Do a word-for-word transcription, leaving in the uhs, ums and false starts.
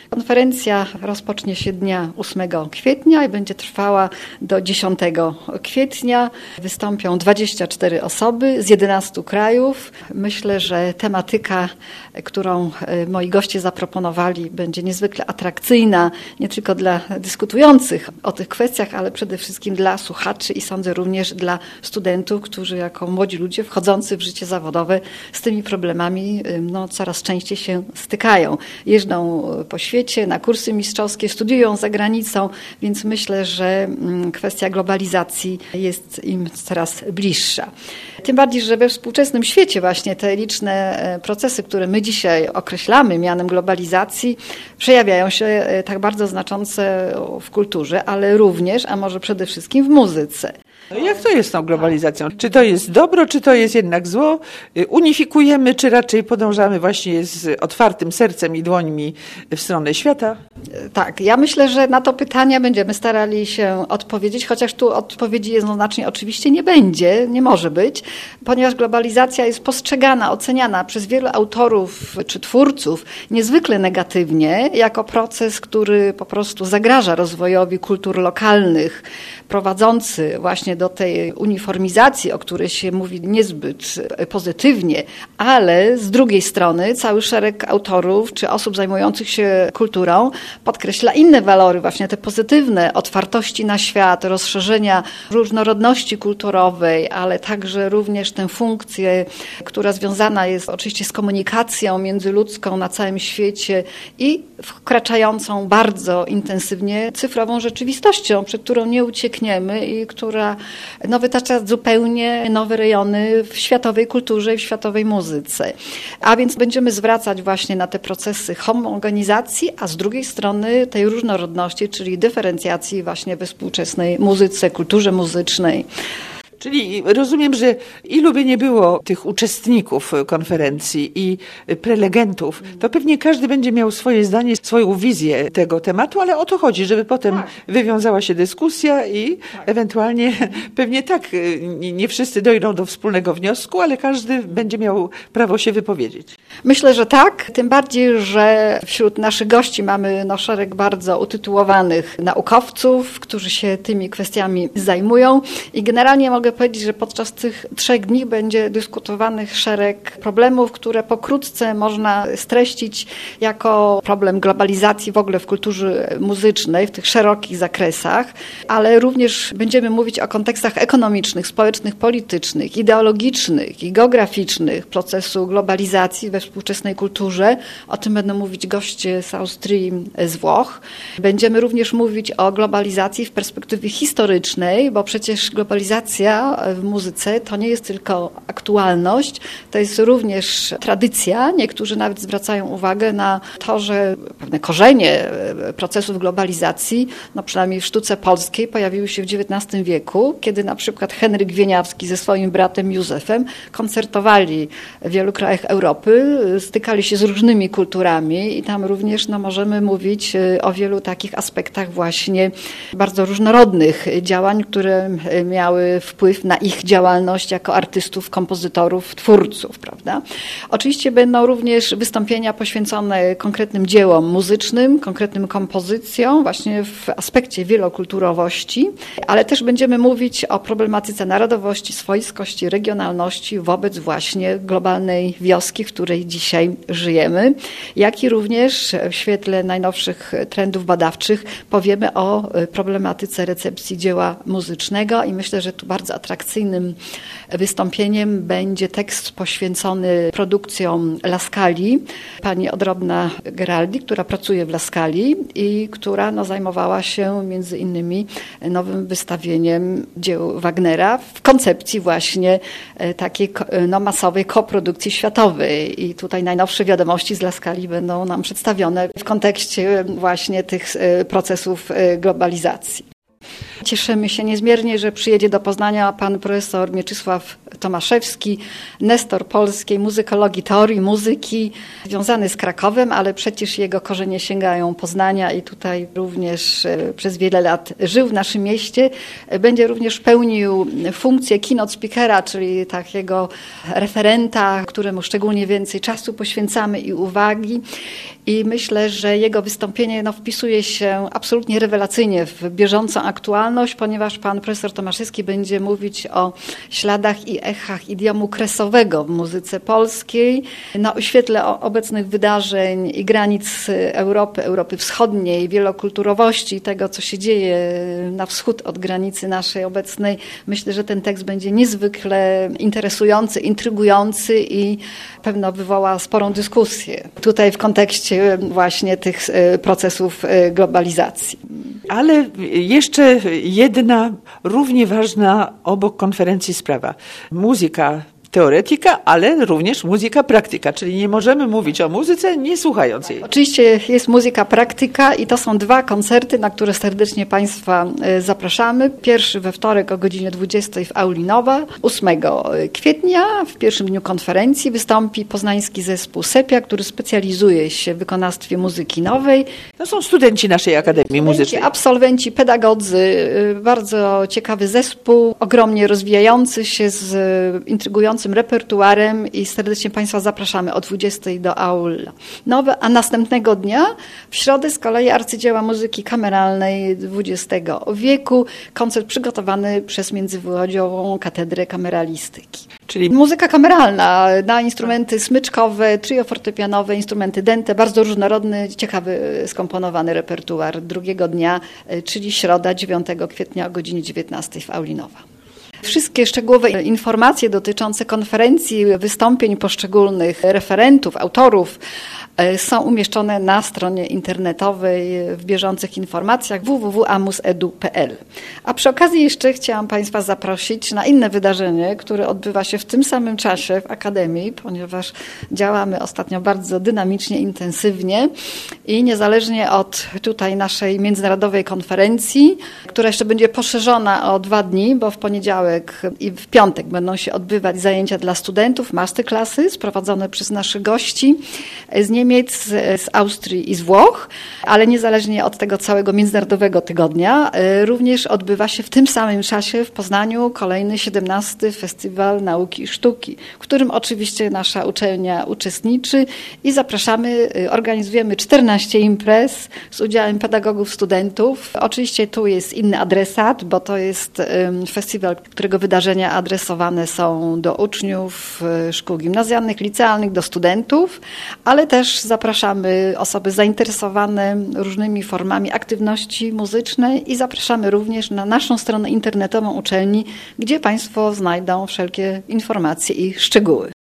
Konferencja rozpocznie się dnia ósmego kwietnia i będzie trwała do dziesiątego kwietnia. Wystąpią dwadzieścia cztery osoby z jedenastu krajów. Myślę, że tematyka, którą moi goście zaproponowali, będzie niezwykle atrakcyjna nie tylko dla dyskutujących o tych kwestiach, ale przede wszystkim dla słuchaczy i sądzę również dla studentów, którzy jako młodzi ludzie wchodzący w życie zawodowe z tymi problemami no, coraz częściej się stykają. Jeżdżą po świecie na kursy mistrzowskie, studiują za granicą, więc myślę, że kwestia globalizacji jest im coraz bliższa. Tym bardziej, że we współczesnym świecie właśnie te liczne procesy, które my dzisiaj określamy mianem globalizacji, przejawiają się tak bardzo znaczące w kulturze, ale również, a może przede wszystkim w muzyce. No jak to jest z tą globalizacją? Czy to jest dobro, czy to jest jednak zło? Unifikujemy, czy raczej podążamy właśnie z otwartym sercem i dłońmi w stronę świata? Tak, ja myślę, że na to pytanie będziemy starali się odpowiedzieć, chociaż tu odpowiedzi jednoznacznie oczywiście nie będzie, nie może być, ponieważ globalizacja jest postrzegana, oceniana przez wielu autorów czy twórców niezwykle negatywnie, jako proces, który po prostu zagraża rozwojowi kultur lokalnych, prowadzący właśnie do tej uniformizacji, o której się mówi niezbyt pozytywnie, ale z drugiej strony cały szereg autorów czy osób zajmujących się kulturą podkreśla inne walory, właśnie te pozytywne, otwartości na świat, rozszerzenia różnorodności kulturowej, ale także również tę funkcję, która związana jest oczywiście z komunikacją międzyludzką na całym świecie i wkraczającą bardzo intensywnie cyfrową rzeczywistością, przed którą nie uciekniemy i która no, wytacza zupełnie nowe rejony w światowej kulturze i w światowej muzyce. A więc będziemy zwracać właśnie na te procesy homogenizacji, a z drugiej strony tej różnorodności, czyli dyferencjacji właśnie we współczesnej muzyce, kulturze muzycznej. Czyli rozumiem, że ilu by nie było tych uczestników konferencji i prelegentów, to pewnie każdy będzie miał swoje zdanie, swoją wizję tego tematu, ale o to chodzi, żeby potem tak. wywiązała się dyskusja i tak. ewentualnie pewnie tak, nie wszyscy dojdą do wspólnego wniosku, ale każdy będzie miał prawo się wypowiedzieć. Myślę, że tak, tym bardziej, że wśród naszych gości mamy no, szereg bardzo utytułowanych naukowców, którzy się tymi kwestiami zajmują i generalnie mogę powiedzieć, że podczas tych trzech dni będzie dyskutowanych szereg problemów, które pokrótce można streścić jako problem globalizacji w ogóle w kulturze muzycznej, w tych szerokich zakresach, ale również będziemy mówić o kontekstach ekonomicznych, społecznych, politycznych, ideologicznych i geograficznych procesu globalizacji we współczesnej kulturze. O tym będą mówić goście z Austrii, z Włoch. Będziemy również mówić o globalizacji w perspektywie historycznej, bo przecież globalizacja w muzyce to nie jest tylko aktualność, to jest również tradycja. Niektórzy nawet zwracają uwagę na to, że pewne korzenie procesów globalizacji, no przynajmniej w sztuce polskiej, pojawiły się w dziewiętnastym wieku, kiedy na przykład Henryk Wieniawski ze swoim bratem Józefem koncertowali w wielu krajach Europy, stykali się z różnymi kulturami i tam również no, możemy mówić o wielu takich aspektach właśnie bardzo różnorodnych działań, które miały wpływ na ich działalność jako artystów, kompozytorów, twórców, prawda? Oczywiście będą również wystąpienia poświęcone konkretnym dziełom muzycznym, konkretnym kompozycjom, właśnie w aspekcie wielokulturowości, ale też będziemy mówić o problematyce narodowości, swojskości, regionalności wobec właśnie globalnej wioski, w której dzisiaj żyjemy, jak i również w świetle najnowszych trendów badawczych powiemy o problematyce recepcji dzieła muzycznego i myślę, że tu bardzo atrakcyjnym wystąpieniem będzie tekst poświęcony produkcjom La Scali, pani Odrobna Geraldi, która pracuje w La Scali i która no, zajmowała się między innymi nowym wystawieniem dzieł Wagnera w koncepcji właśnie takiej no, masowej koprodukcji światowej i tutaj najnowsze wiadomości z La Scali będą nam przedstawione w kontekście właśnie tych procesów globalizacji. Cieszymy się niezmiernie, że przyjedzie do Poznania pan profesor Mieczysław Tomaszewski, nestor polskiej muzykologii, teorii muzyki, związany z Krakowem, ale przecież jego korzenie sięgają Poznania i tutaj również przez wiele lat żył w naszym mieście. Będzie również pełnił funkcję keynote speakera, czyli takiego referenta, któremu szczególnie więcej czasu poświęcamy i uwagi. i myślę, że jego wystąpienie no, wpisuje się absolutnie rewelacyjnie w bieżącą aktualność, ponieważ pan profesor Tomaszewski będzie mówić o śladach i echach idiomu kresowego w muzyce polskiej, no, w świetle obecnych wydarzeń i granic Europy, Europy Wschodniej, wielokulturowości, tego, co się dzieje na wschód od granicy naszej obecnej. Myślę, że ten tekst będzie niezwykle interesujący, intrygujący i pewno wywoła sporą dyskusję tutaj w kontekście właśnie tych procesów globalizacji. Ale jeszcze jedna równie ważna obok konferencji sprawa. Muzyka teoretyka, ale również muzyka praktyka, czyli nie możemy mówić o muzyce, nie słuchając jej. Oczywiście jest muzyka praktyka i to są dwa koncerty, na które serdecznie Państwa zapraszamy. Pierwszy we wtorek o godzinie dwudziestej w Auli Nowa. ósmego kwietnia w pierwszym dniu konferencji wystąpi poznański zespół Sepia, który specjalizuje się w wykonawstwie muzyki nowej. To są studenci naszej Akademii studenci, Muzycznej. Absolwenci, pedagodzy. Bardzo ciekawy zespół, ogromnie rozwijający się z intrygującym repertuarem i serdecznie Państwa zapraszamy o dwudziestej do Aul Nowe, a następnego dnia w środę z kolei arcydzieła muzyki kameralnej dwudziestego wieku, koncert przygotowany przez Międzywydziałową Katedrę Kameralistyki. Czyli muzyka kameralna na instrumenty smyczkowe, trio fortepianowe, instrumenty dęte, bardzo różnorodny, ciekawy, skomponowany repertuar drugiego dnia, czyli środa dziewiątego kwietnia o godzinie dziewiętnastej w Auli Nowa. Wszystkie szczegółowe informacje dotyczące konferencji, wystąpień poszczególnych referentów, autorów są umieszczone na stronie internetowej w bieżących informacjach w w w kropka amus kropka edu kropka p l. A przy okazji jeszcze chciałam Państwa zaprosić na inne wydarzenie, które odbywa się w tym samym czasie w Akademii, ponieważ działamy ostatnio bardzo dynamicznie, intensywnie i niezależnie od tutaj naszej międzynarodowej konferencji, która jeszcze będzie poszerzona o dwa dni, bo w poniedziałek i w piątek będą się odbywać zajęcia dla studentów, masterclassy sprowadzone przez naszych gości z Niemiec, z Austrii i z Włoch, ale niezależnie od tego całego międzynarodowego tygodnia, również odbywa się w tym samym czasie w Poznaniu kolejny siedemnasty Festiwal Nauki i Sztuki, w którym oczywiście nasza uczelnia uczestniczy i zapraszamy, organizujemy czternaście imprez z udziałem pedagogów, studentów. Oczywiście tu jest inny adresat, bo to jest festiwal, którego wydarzenia adresowane są do uczniów szkół gimnazjalnych, licealnych, do studentów, ale też zapraszamy osoby zainteresowane różnymi formami aktywności muzycznej i zapraszamy również na naszą stronę internetową uczelni, gdzie Państwo znajdą wszelkie informacje i szczegóły.